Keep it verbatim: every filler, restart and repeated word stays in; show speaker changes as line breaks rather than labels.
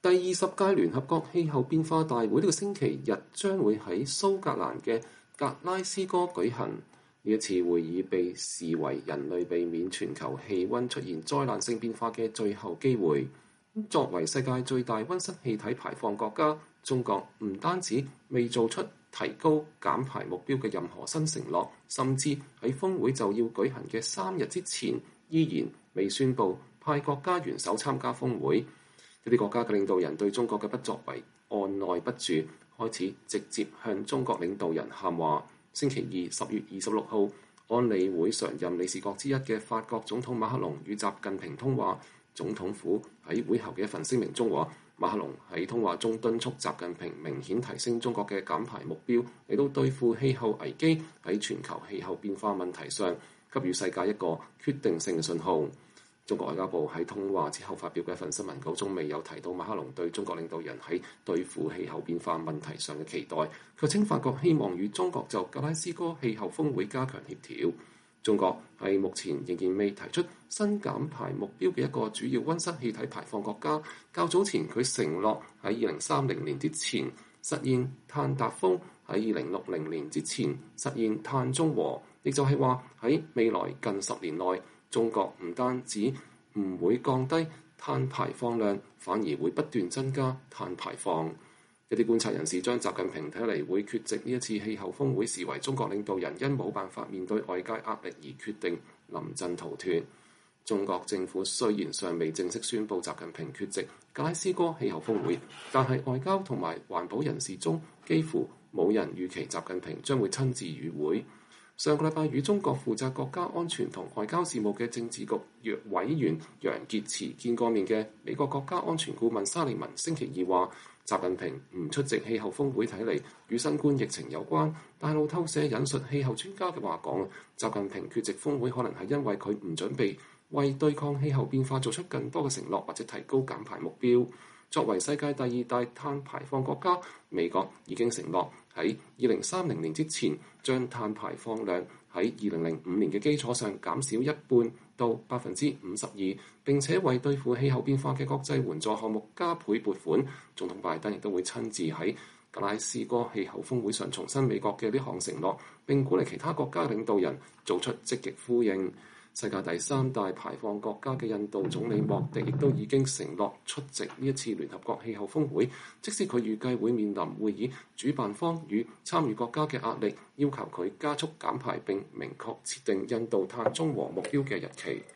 第二十屆聯合國氣候變化大會呢個星期日將會喺蘇格蘭嘅格拉斯哥舉行。呢一次會議被視為人類避免全球氣温出現災難性變化嘅最後機會。作為世界最大温室氣體排放國家，中國唔單止未做出提高減排目標嘅任何新承諾，甚至喺峰會就要舉行嘅三日之前，依然未宣布派國家元首參加峰會。一啲國家嘅領導人對中國嘅不作為按捺不住，開始直接向中國領導人喊話。星期二十月二十六號，安理會常任理事國之一嘅法國總統馬克龍與習近平通話。總統府喺會後嘅一份聲明中話，馬克龍喺通話中敦促習近平明顯提升中國嘅減排目標，嚟到對付氣候危機，喺全球氣候變化問題上給予世界一個決定性嘅信號。中國外交部喺通話之後發表嘅一份新聞稿中未有提到馬克龍對中國領導人喺對付氣候變化問題上嘅期待，佢稱法國希望與中國就格拉斯哥氣候峰會加強協調。中國係目前仍然未提出新減排目標嘅一個主要温室氣體排放國家。較早前佢承諾喺二零三零年之前實現碳達峰，喺二零六零年之前實現碳中和，亦就係話喺未來近十年內，中國唔單止唔會降低碳排放量，反而會不斷增加碳排放。一啲觀察人士將習近平睇嚟會缺席呢一次氣候峰會視為中國領導人因冇辦法面對外界壓力而決定臨陣逃脫。中國政府雖然尚未正式宣布習近平缺席格拉斯哥氣候峰會，但係外交同埋環保人士中幾乎冇人預期習近平將會親自與會。上個禮拜與中國負責國家安全同外交事務嘅政治局委員楊潔篪見過面嘅美國國家安全顧問沙利文星期二話，習近平唔出席氣候峰會睇嚟與新冠疫情有關，但路透社引述氣候專家嘅話講，習近平缺席峰會可能係因為佢唔準備為對抗氣候變化做出更多嘅承諾或者提高減排目標。作為世界第二大碳排放國家，美國已經承諾喺二零三零年之前將碳排放量喺二零零五年嘅基礎上減少一半到百分之五十二，並且為對付氣候變化嘅國際援助項目加倍撥款。總統拜登亦都會親自喺格拉斯哥氣候峰會上重申美國嘅呢項承諾，並鼓勵其他國家領導人做出積極呼應。世界第三大排放國家嘅印度總理莫迪亦都已經承諾出席呢一次聯合國氣候峰會，即使佢預計會面臨會議主辦方與參與國家嘅壓力，要求佢加速減排並明確設定印度碳中和目標嘅日期。